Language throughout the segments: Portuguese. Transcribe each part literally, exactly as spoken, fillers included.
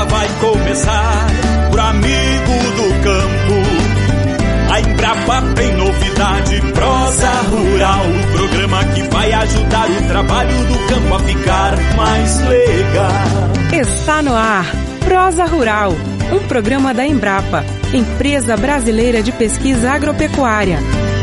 vai começar pro amigo do campo. A Embrapa tem novidade, Prosa Rural, o programa que vai ajudar o trabalho do campo a ficar mais legal. Está no ar, Prosa Rural, um programa da Embrapa, Empresa Brasileira de Pesquisa Agropecuária.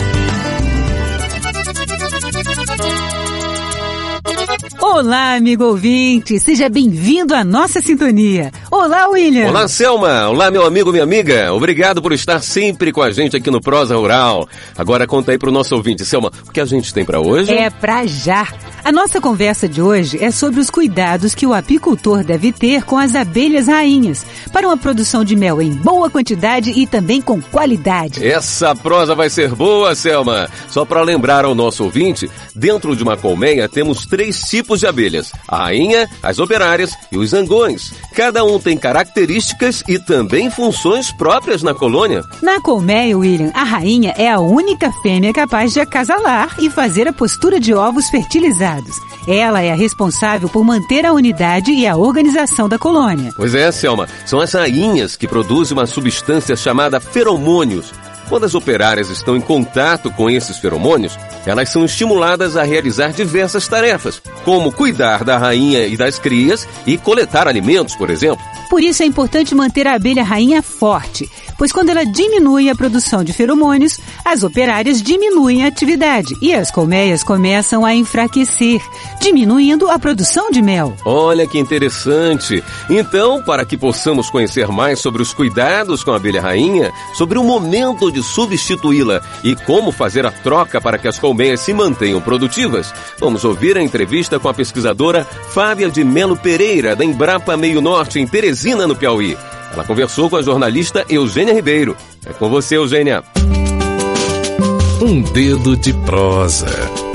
Olá, amigo ouvinte, seja bem-vindo à nossa sintonia. Olá, William. Olá, Selma. Olá, meu amigo, minha amiga. Obrigado por estar sempre com a gente aqui no Prosa Rural. Agora conta aí pro nosso ouvinte, Selma, o que a gente tem para hoje? É pra já. A nossa conversa de hoje é sobre os cuidados que o apicultor deve ter com as abelhas rainhas, para uma produção de mel em boa quantidade e também com qualidade. Essa prosa vai ser boa, Selma. Só para lembrar ao nosso ouvinte, dentro de uma colmeia temos três tipos de abelhas: a rainha, as operárias e os zangões. Cada um tem características e também funções próprias na colônia. Na colmeia, William, a rainha é a única fêmea capaz de acasalar e fazer a postura de ovos fertilizados. Ela é a responsável por manter a unidade e a organização da colônia. Pois é, Selma, são as rainhas que produzem uma substância chamada feromônios. Quando as operárias estão em contato com esses feromônios, elas são estimuladas a realizar diversas tarefas, como cuidar da rainha e das crias e coletar alimentos, por exemplo. Por isso é importante manter a abelha rainha forte, pois quando ela diminui a produção de feromônios, as operárias diminuem a atividade e as colmeias começam a enfraquecer, diminuindo a produção de mel. Olha que interessante! Então, para que possamos conhecer mais sobre os cuidados com a abelha rainha, sobre o momento de substituí-la e como fazer a troca para que as colmeias se mantenham produtivas, vamos ouvir a entrevista com a pesquisadora Fábia de Melo Pereira, da Embrapa Meio Norte, em Teresina, no Piauí. Ela conversou com a jornalista Eugênia Ribeiro. É com você, Eugênia. Um dedo de prosa.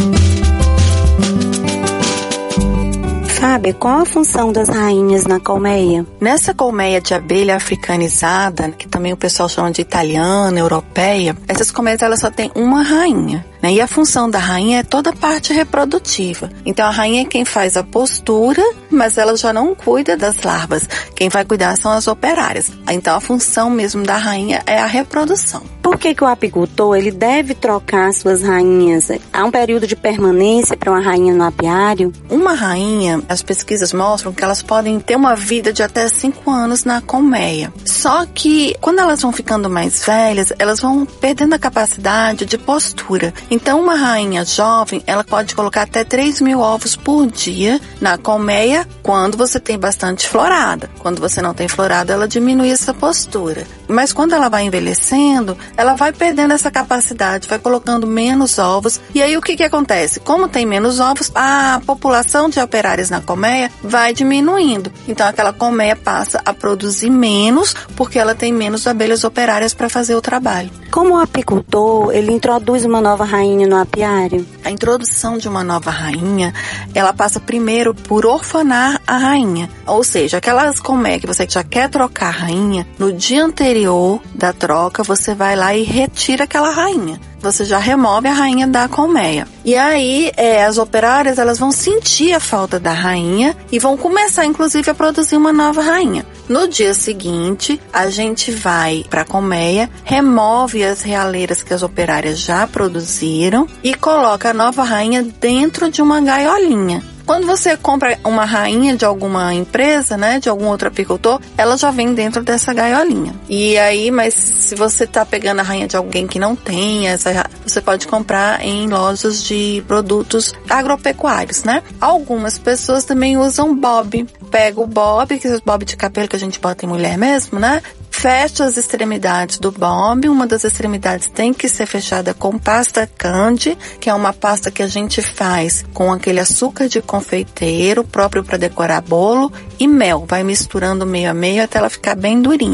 Fábio, qual a função das rainhas na colmeia? Nessa colmeia de abelha africanizada, que também o pessoal chama de italiana, europeia, essas colmeias elas só tem uma rainha, né? E a função da rainha é toda a parte reprodutiva. Então a rainha é quem faz a postura, mas ela já não cuida das larvas. Quem vai cuidar são as operárias. Então a função mesmo da rainha é a reprodução. Por que que o apicultor ele deve trocar suas rainhas? Há um período de permanência para uma rainha no apiário? Uma rainha, as pesquisas mostram que elas podem ter uma vida de até cinco anos na colmeia. Só que quando elas vão ficando mais velhas, elas vão perdendo a capacidade de postura. Então uma rainha jovem, ela pode colocar até três mil ovos por dia na colmeia quando você tem bastante florada. Quando você não tem florada, ela diminui essa postura. Mas quando ela vai envelhecendo, ela vai perdendo essa capacidade, vai colocando menos ovos. E aí o que que acontece? Como tem menos ovos, a população de operárias na colmeia vai diminuindo. Então aquela colmeia passa a produzir menos porque ela tem menos abelhas operárias para fazer o trabalho. Como o apicultor, ele introduz uma nova rainha no apiário? A introdução de uma nova rainha, ela passa primeiro por orfanar a rainha. Ou seja, aquelas colmeias que você já quer trocar a rainha, no dia anterior da troca, você vai lá e retira aquela rainha. Você já remove a rainha da colmeia. E aí, é, as operárias, elas vão sentir a falta da rainha e vão começar, inclusive, a produzir uma nova rainha. No dia seguinte, a gente vai para a colmeia, remove as realeiras que as operárias já produziram e coloca a nova rainha dentro de uma gaiolinha. Quando você compra uma rainha de alguma empresa, né, de algum outro apicultor, ela já vem dentro dessa gaiolinha. E aí, mas se você tá pegando a rainha de alguém que não tem essa, você pode comprar em lojas de produtos agropecuários, né? Algumas pessoas também usam bob. Pega o bob, que é o bob de cabelo que a gente bota em mulher mesmo, né? Fecha as extremidades do bob. Uma das extremidades tem que ser fechada com pasta candy, que é uma pasta que a gente faz com aquele açúcar de confeiteiro, próprio para decorar bolo, e mel. Vai misturando meio a meio até ela ficar bem durinha.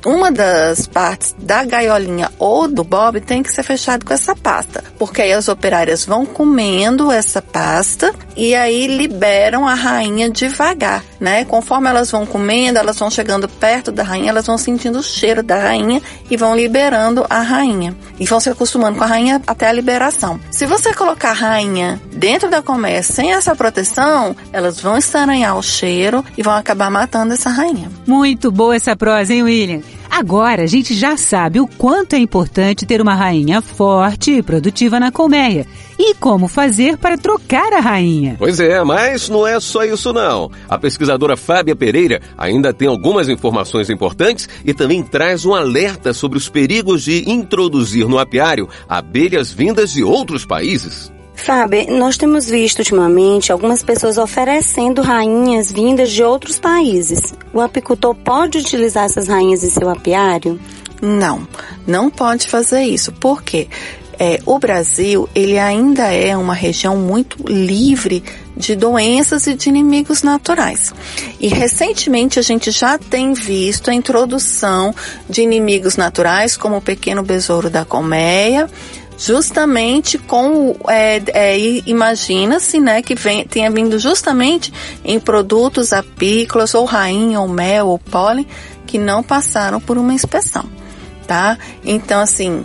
uma das partes da gaiolinha ou do bob tem que ser fechado com essa pasta, porque aí as operárias vão comendo essa pasta e aí liberam a rainha devagar, né? Conforme elas vão comendo, elas vão chegando perto da rainha, elas vão sentindo o cheiro da rainha e vão liberando a rainha. E vão se acostumando com a rainha até a liberação. Se você colocar a rainha dentro da colmeia sem essa proteção, elas vão estranhar o cheiro e vão acabar matando essa rainha. Muito boa essa prosa, hein, William? Agora a gente já sabe o quanto é importante ter uma rainha forte e produtiva na colmeia. E como fazer para trocar a rainha. Pois é, mas não é só isso não. A pesquisadora Fábia Pereira ainda tem algumas informações importantes e também traz um alerta sobre os perigos de introduzir no apiário abelhas vindas de outros países. Fábio, nós temos visto ultimamente algumas pessoas oferecendo rainhas vindas de outros países. O apicultor pode utilizar essas rainhas em seu apiário? Não, não pode fazer isso. Por quê? É, o Brasil, ele ainda é uma região muito livre de doenças e de inimigos naturais. E recentemente a gente já tem visto a introdução de inimigos naturais, como o pequeno besouro da colmeia, justamente com, é, é, imagina-se, né, que vem, tenha vindo justamente em produtos apícolas, ou rainha, ou mel, ou pólen, que não passaram por uma inspeção, tá? Então, assim,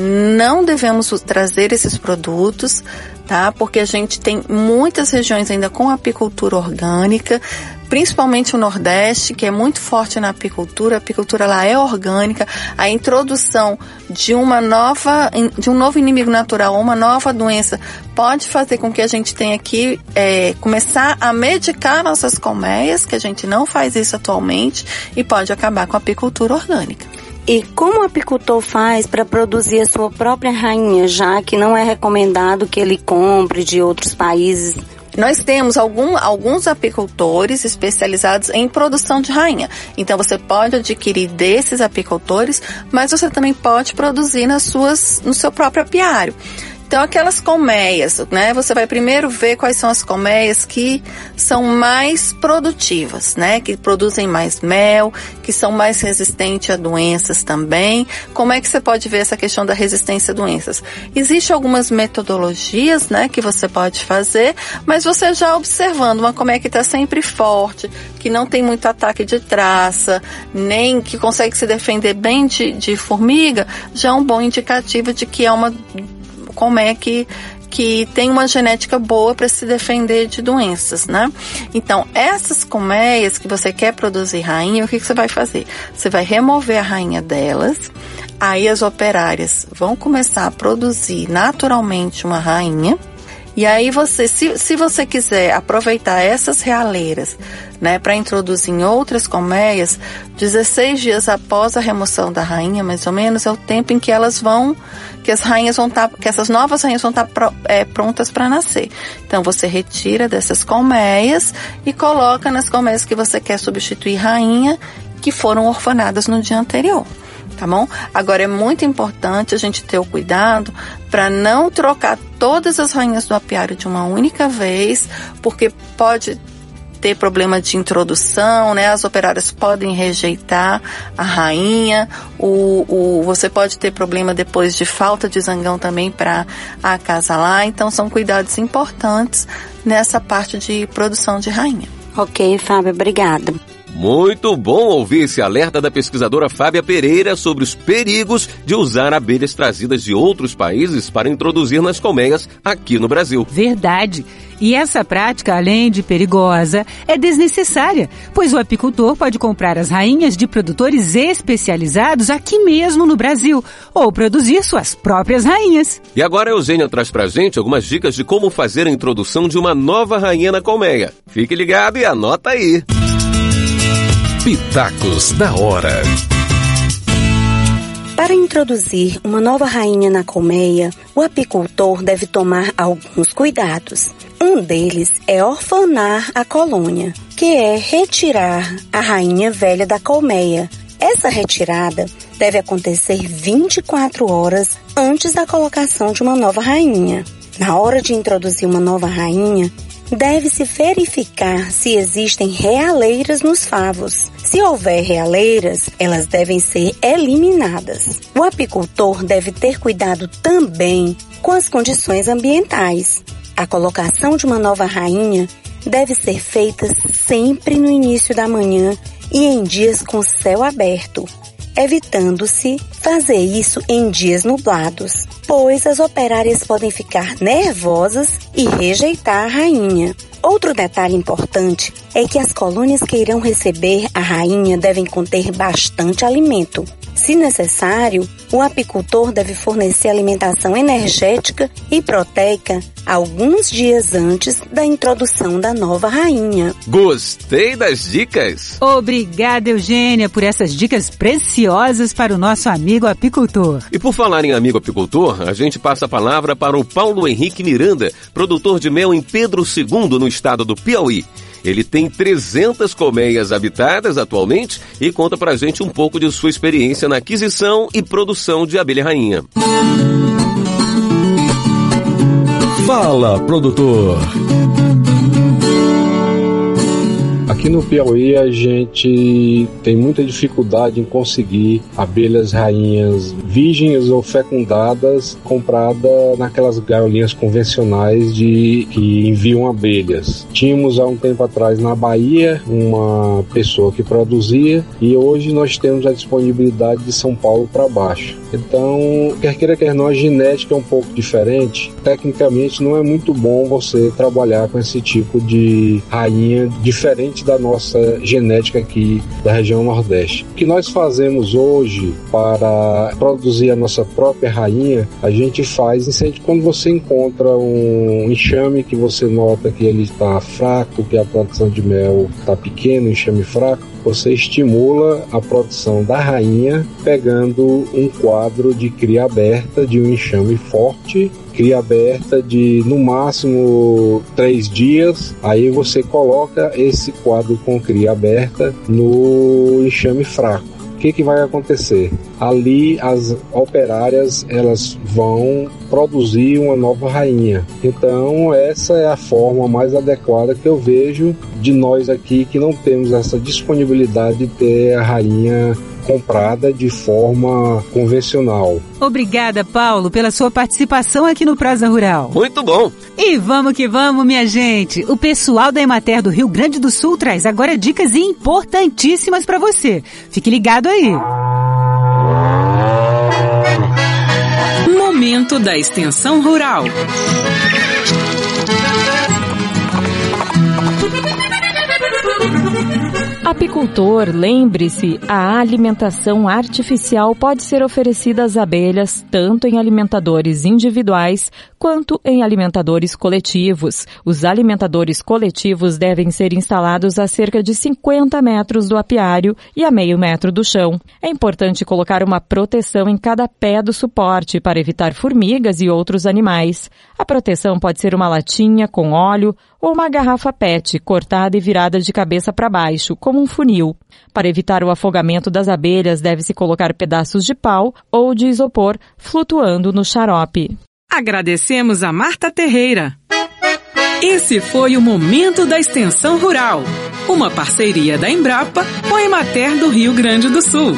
não devemos trazer esses produtos, tá? Porque a gente tem muitas regiões ainda com apicultura orgânica, principalmente o Nordeste, que é muito forte na apicultura. A apicultura lá é orgânica. A introdução de uma nova, de um novo inimigo natural, uma nova doença, pode fazer com que a gente tenha que é, começar a medicar nossas colmeias, que a gente não faz isso atualmente, e pode acabar com a apicultura orgânica. E como o apicultor faz para produzir a sua própria rainha, já que não é recomendado que ele compre de outros países? Nós temos algum, alguns apicultores especializados em produção de rainha. Então, você pode adquirir desses apicultores, mas você também pode produzir nas suas, no seu próprio apiário. Então, aquelas colmeias, né? Você vai primeiro ver quais são as colmeias que são mais produtivas, né? Que produzem mais mel, que são mais resistentes a doenças também. Como é que você pode ver essa questão da resistência a doenças? Existem algumas metodologias, né? Que você pode fazer, mas você já observando uma colmeia que está sempre forte, que não tem muito ataque de traça, nem que consegue se defender bem de, de formiga, já é um bom indicativo de que é uma colmeia que, que tem uma genética boa para se defender de doenças, né? Então, essas colmeias que você quer produzir rainha, o que, que você vai fazer? Você vai remover a rainha delas, aí as operárias vão começar a produzir naturalmente uma rainha, e aí você, se, se você quiser aproveitar essas realeiras, né, para introduzir em outras colmeias, dezesseis dias após a remoção da rainha, mais ou menos, é o tempo em que elas vão, que as rainhas vão estar, que essas novas rainhas vão estar pro, é, prontas para nascer. Então você retira dessas colmeias e coloca nas colmeias que você quer substituir rainha, que foram orfanadas no dia anterior. Tá bom? Agora é muito importante a gente ter o cuidado para não trocar todas as rainhas do apiário de uma única vez, porque pode ter problema de introdução, né? As operárias podem rejeitar a rainha, o, o, você pode ter problema depois de falta de zangão também para acasalar. Então são cuidados importantes nessa parte de produção de rainha. Ok, Fábio, obrigada. Muito bom ouvir esse alerta da pesquisadora Fábia Pereira sobre os perigos de usar abelhas trazidas de outros países para introduzir nas colmeias aqui no Brasil. Verdade. E essa prática, além de perigosa, é desnecessária, pois o apicultor pode comprar as rainhas de produtores especializados aqui mesmo no Brasil, ou produzir suas próprias rainhas. E agora a Eugênia traz pra gente algumas dicas de como fazer a introdução de uma nova rainha na colmeia. Fique ligado e anota aí. Pitacos da hora. Para introduzir uma nova rainha na colmeia, o apicultor deve tomar alguns cuidados. Um deles é orfanar a colônia, que é retirar a rainha velha da colmeia. Essa retirada deve acontecer vinte e quatro horas antes da colocação de uma nova rainha. Na hora de introduzir uma nova rainha, deve-se verificar se existem realeiras nos favos. Se houver realeiras, elas devem ser eliminadas. O apicultor deve ter cuidado também com as condições ambientais. A colocação de uma nova rainha deve ser feita sempre no início da manhã e em dias com céu aberto, evitando-se fazer isso em dias nublados, pois as operárias podem ficar nervosas e rejeitar a rainha. Outro detalhe importante é que as colônias que irão receber a rainha devem conter bastante alimento. Se necessário, o apicultor deve fornecer alimentação energética e proteica alguns dias antes da introdução da nova rainha. Gostei das dicas! Obrigada, Eugênia, por essas dicas preciosas para o nosso amigo apicultor. E por falar em amigo apicultor, a gente passa a palavra para o Paulo Henrique Miranda, produtor de mel em Pedro segundo, no estado do Piauí. Ele tem trezentas colmeias habitadas atualmente e conta pra gente um pouco de sua experiência na aquisição e produção de abelha rainha. Fala, produtor! Aqui no Piauí a gente tem muita dificuldade em conseguir abelhas rainhas virgens ou fecundadas compradas naquelas gaiolinhas convencionais de que enviam abelhas. Tínhamos há um tempo atrás na Bahia uma pessoa que produzia e hoje nós temos a disponibilidade de São Paulo para baixo. Então, quer queira quer não, a genética é um pouco diferente. Tecnicamente não é muito bom você trabalhar com esse tipo de rainha diferente da nossa genética aqui da região Nordeste. O que nós fazemos hoje para produzir a nossa própria rainha, a gente faz quando você encontra um enxame que você nota que ele está fraco, que a produção de mel está pequena, enxame fraco, você estimula a produção da rainha pegando um quadro de cria aberta de um enxame forte, cria aberta de no máximo três dias, aí você coloca esse quadro com cria aberta no enxame fraco. O que, que vai acontecer? Ali as operárias elas vão produzir uma nova rainha. Então essa é a forma mais adequada que eu vejo de nós aqui que não temos essa disponibilidade de ter a rainha comprada de forma convencional. Obrigada, Paulo, pela sua participação aqui no Prosa Rural. Muito bom! E vamos que vamos, minha gente! O pessoal da Emater do Rio Grande do Sul traz agora dicas importantíssimas para você. Fique ligado aí! Momento da Extensão Rural. Apicultor, lembre-se, a alimentação artificial pode ser oferecida às abelhas tanto em alimentadores individuais quanto em alimentadores coletivos. Os alimentadores coletivos devem ser instalados a cerca de cinquenta metros do apiário e a meio metro do chão. É importante colocar uma proteção em cada pé do suporte para evitar formigas e outros animais. A proteção pode ser uma latinha com óleo ou uma garrafa P E T cortada e virada de cabeça para baixo, como um funil. Para evitar o afogamento das abelhas, deve-se colocar pedaços de pau ou de isopor flutuando no xarope. Agradecemos a Marta Terreira. Esse foi o Momento da Extensão Rural, uma parceria da Embrapa com a Emater do Rio Grande do Sul.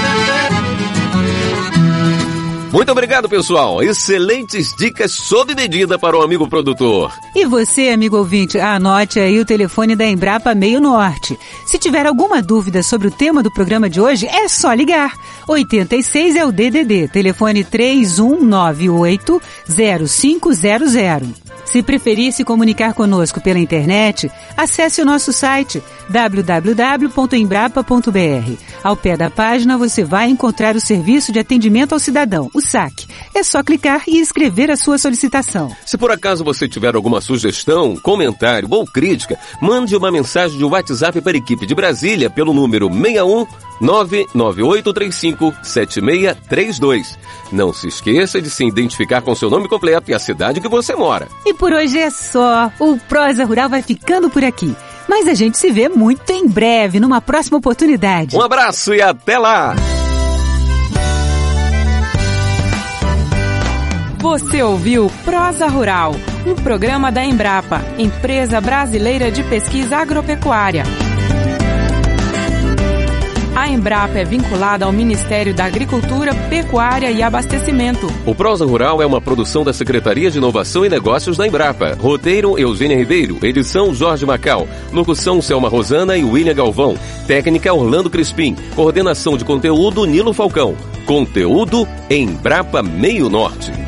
Muito obrigado, pessoal. Excelentes dicas sob medida para o amigo produtor. E você, amigo ouvinte, anote aí o telefone da Embrapa Meio Norte. Se tiver alguma dúvida sobre o tema do programa de hoje, é só ligar. oitenta e seis é o D D D, telefone três um nove oito zero cinco zero zero. Se preferir se comunicar conosco pela internet, acesse o nosso site w w w ponto embrapa ponto b r. Ao pé da página você vai encontrar o Serviço de Atendimento ao Cidadão, o S A C. É só clicar e escrever a sua solicitação. Se por acaso você tiver alguma sugestão, comentário ou crítica, mande uma mensagem de WhatsApp para a equipe de Brasília pelo número seis um nove nove oito três cinco sete seis três dois. Não se esqueça de se identificar com seu nome completo e a cidade que você mora. E por hoje é só. O Prosa Rural vai ficando por aqui. Mas a gente se vê muito em breve, numa próxima oportunidade. Um abraço e até lá! Você ouviu Prosa Rural, um programa da Embrapa, Empresa Brasileira de Pesquisa Agropecuária. A Embrapa é vinculada ao Ministério da Agricultura, Pecuária e Abastecimento. O Prosa Rural é uma produção da Secretaria de Inovação e Negócios da Embrapa. Roteiro, Eugênia Ribeiro. Edição, Jorge Macau. Locução, Selma Rosana e William Galvão. Técnica, Orlando Crispim. Coordenação de conteúdo, Nilo Falcão. Conteúdo, Embrapa Meio Norte.